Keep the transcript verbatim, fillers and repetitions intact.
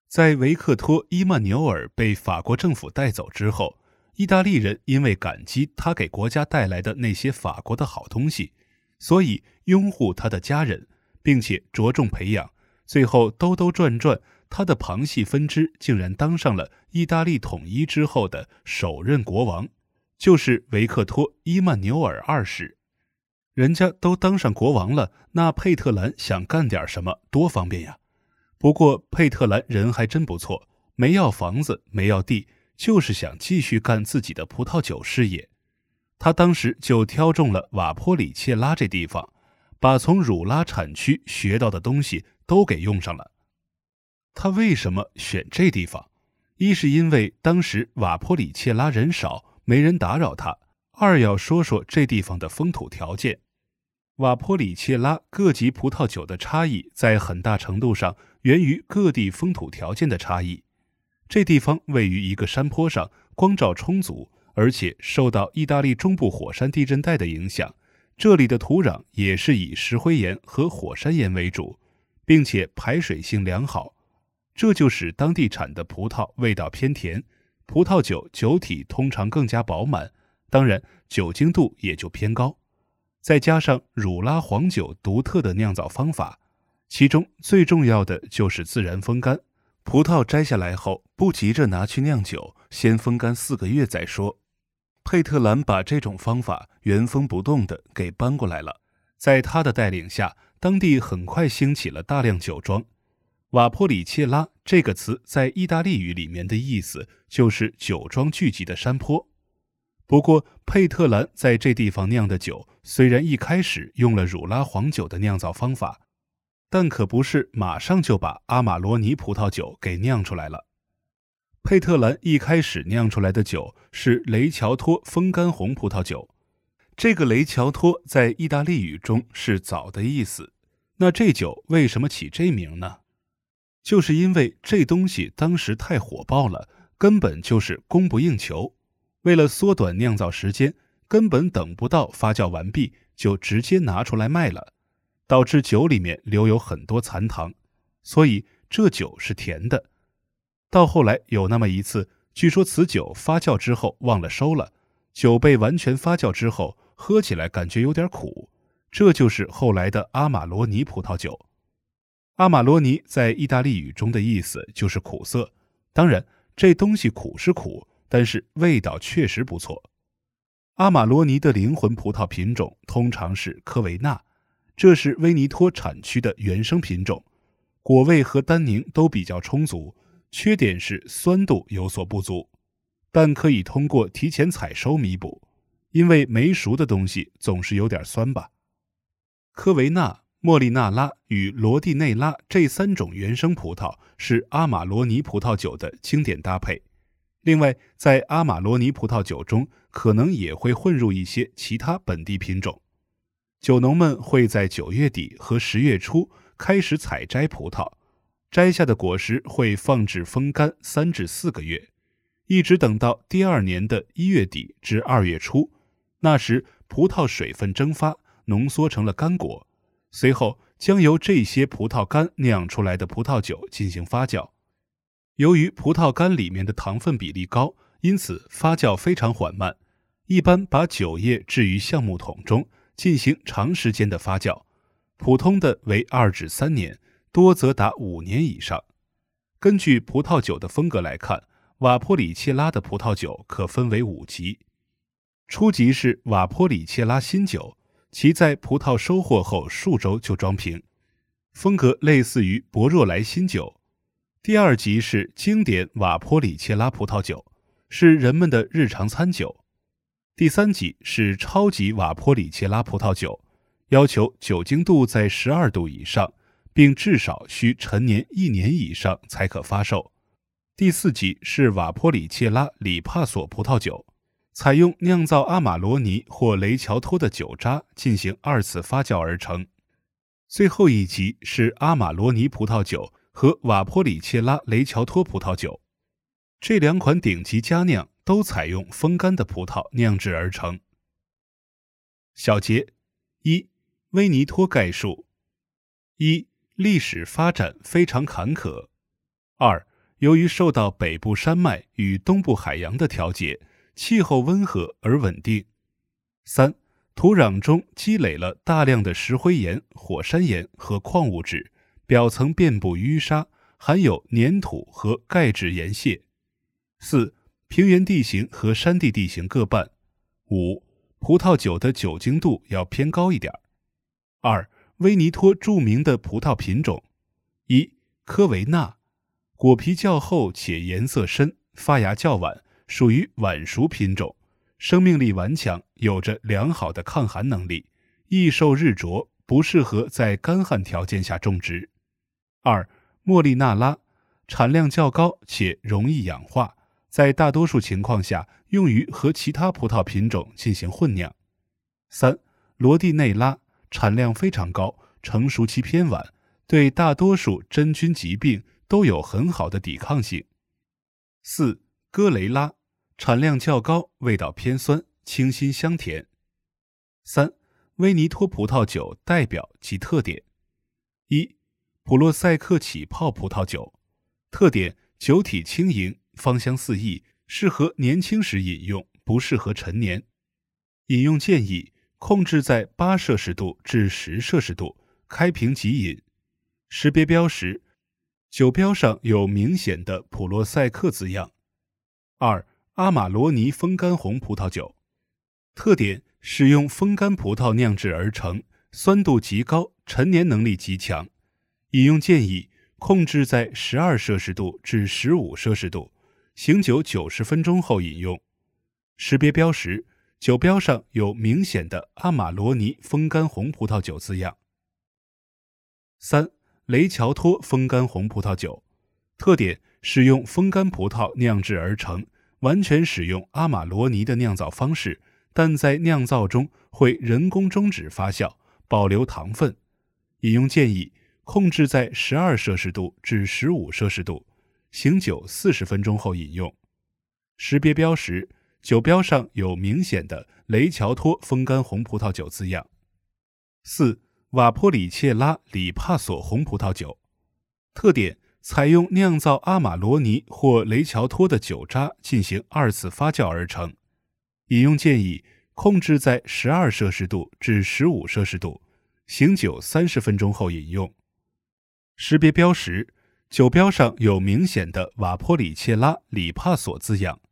在维克托·伊曼纽尔被法国政府带走之后，意大利人因为感激他给国家带来的那些法国的好东西，所以拥护他的家人，并且着重培养，最后兜兜转转，他的旁系分支竟然当上了意大利统一之后的首任国王，就是维克托·伊曼纽尔二世。人家都当上国王了，那佩特兰想干点什么多方便呀。不过佩特兰人还真不错，没要房子，没要地，就是想继续干自己的葡萄酒事业。他当时就挑中了瓦坡里切拉这地方，把从乳拉产区学到的东西都给用上了。他为什么选这地方？一是因为当时瓦坡里切拉人少，没人打扰他；二要说说这地方的风土条件。瓦坡里切拉各级葡萄酒的差异在很大程度上源于各地风土条件的差异。这地方位于一个山坡上，光照充足，而且受到意大利中部火山地震带的影响，这里的土壤也是以石灰岩和火山岩为主，并且排水性良好，这就使当地产的葡萄味道偏甜，葡萄酒酒体通常更加饱满，当然酒精度也就偏高。再加上乳拉黄酒独特的酿造方法，其中最重要的就是自然风干，葡萄摘下来后不急着拿去酿酒，先风干四个月再说。佩特兰把这种方法原封不动地给搬过来了，在他的带领下，当地很快兴起了大量酒庄。瓦坡里切拉这个词在意大利语里面的意思就是酒庄聚集的山坡。不过佩特兰在这地方酿的酒虽然一开始用了乳拉黄酒的酿造方法，但可不是马上就把阿玛罗尼葡萄酒给酿出来了。佩特兰一开始酿出来的酒是雷乔托风干红葡萄酒，这个雷乔托在意大利语中是早的意思。那这酒为什么起这名呢？就是因为这东西当时太火爆了，根本就是供不应求。为了缩短酿造时间，根本等不到发酵完毕就直接拿出来卖了，导致酒里面留有很多残糖，所以这酒是甜的。到后来有那么一次，据说此酒发酵之后忘了收了，酒被完全发酵之后喝起来感觉有点苦，这就是后来的阿玛罗尼葡萄酒。阿玛罗尼在意大利语中的意思就是苦涩，当然这东西苦是苦，但是味道确实不错。阿玛罗尼的灵魂葡萄品种通常是科维纳，这是威尼托产区的原生品种，果味和单宁都比较充足，缺点是酸度有所不足，但可以通过提前采收弥补，因为没熟的东西总是有点酸吧。科维纳、莫利纳拉与罗蒂内拉这三种原生葡萄是阿玛罗尼葡萄酒的经典搭配。另外，在阿玛罗尼葡萄酒中可能也会混入一些其他本地品种。酒农们会在九月底和十月初开始采摘葡萄，摘下的果实会放置风干三至四个月，一直等到第二年的一月底至二月初，那时葡萄水分蒸发，浓缩成了干果，随后将由这些葡萄干酿出来的葡萄酒进行发酵。由于葡萄干里面的糖分比例高，因此发酵非常缓慢，一般把酒液置于橡木桶中进行长时间的发酵，普通的为二至三年，多则达五年以上。根据葡萄酒的风格来看，瓦坡里切拉的葡萄酒可分为五级。初级是瓦坡里切拉新酒，其在葡萄收获后数周就装瓶，风格类似于博若莱新酒。第二级是经典瓦坡里切拉葡萄酒，是人们的日常餐酒。第三级是超级瓦坡里切拉葡萄酒，要求酒精度在十二度以上，并至少需陈年一年以上才可发售。第四级是瓦坡里切拉里帕索葡萄酒，采用酿造阿玛罗尼或雷乔托的酒渣进行二次发酵而成。最后一级是阿玛罗尼葡萄酒和瓦坡里切拉雷乔托葡萄酒，这两款顶级佳酿都采用风干的葡萄酿制而成。小节一、威尼托概述。一、历史发展非常坎坷。二、 由于受到北部山脉与东部海洋的调节，气候温和而稳定。三、土壤中积累了大量的石灰岩、火山岩和矿物质，表层遍布淤沙，含有粘土和钙质盐屑。四、平原地形和山地地形各半。五、葡萄酒的酒精度要偏高一点。二、威尼托著名的葡萄品种：一、科维纳，果皮较厚且颜色深，发芽较晚，属于晚熟品种，生命力顽强，有着良好的抗寒能力，易受日灼，不适合在干旱条件下种植。二、莫利纳拉，产量较高且容易氧化，在大多数情况下用于和其他葡萄品种进行混酿。三、罗蒂内拉，产量非常高，成熟期偏晚，对大多数真菌疾病都有很好的抵抗性。四、哥雷拉，产量较高，味道偏酸，清新香甜。三、威尼托葡萄酒代表及特点：一、普洛塞克起泡葡萄酒，特点：酒体轻盈，芳香四溢，适合年轻时饮用，不适合陈年。饮用建议控制在八摄氏度至十摄氏度，开瓶即饮。识别标识：酒标上有明显的普洛塞克字样。二、阿玛罗尼风干红葡萄酒，特点：使用风干葡萄酿制而成，酸度极高，陈年能力极强。饮用建议控制在十二摄氏度至十五摄氏度，醒酒九十分钟后饮用。识别标识：酒标上有明显的阿玛罗尼风干红葡萄酒字样。三、雷乔托风干红葡萄酒，特点：使用风干葡萄酿制而成，完全使用阿玛罗尼的酿造方式，但在酿造中会人工终止发酵，保留糖分。饮用建议控制在十二摄氏度至十五摄氏度，醒酒四十分钟后饮用。识别标识：酒标上有明显的雷乔托风干红葡萄酒字样。四、瓦波里切拉里帕索红葡萄酒，特点：采用酿造阿玛罗尼或雷乔托的酒渣进行二次发酵而成。饮用建议控制在十二摄氏度至十五摄氏度，醒酒三十分钟后饮用。识别标识：酒标上有明显的瓦波里切拉里帕索字样。